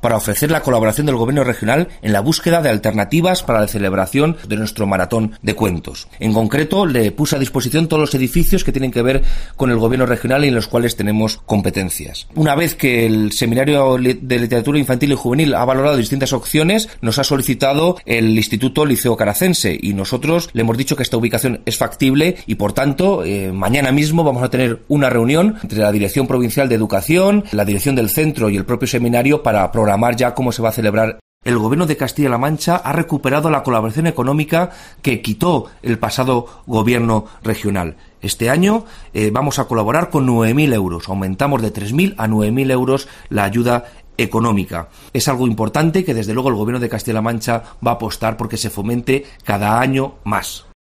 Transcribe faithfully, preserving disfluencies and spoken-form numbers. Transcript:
para ofrecer la colaboración del Gobierno regional en la búsqueda de alternativas para la celebración de nuestro maratón de cuentos. En concreto, le puse a disposición todos los edificios que tienen que ver con el Gobierno regional y en los cuales tenemos competencias. Una vez que el Seminario de Literatura Infantil y Juvenil ha valorado distintas opciones, nos ha solicitado el Instituto Liceo Caracense y nosotros le hemos dicho que esta ubicación es factible y, por tanto, eh, mañana mismo vamos a tener una reunión entre la Dirección Provincial de Educación, la Dirección del Centro y el propio seminario para programar ya cómo se va a celebrar. El Gobierno de Castilla-La Mancha ha recuperado la colaboración económica que quitó el pasado Gobierno regional. Este año eh, vamos a colaborar con nueve mil euros. Aumentamos de tres mil a nueve mil euros la ayuda económica. Es algo importante que desde luego el Gobierno de Castilla-La Mancha va a apostar porque se fomente cada año más.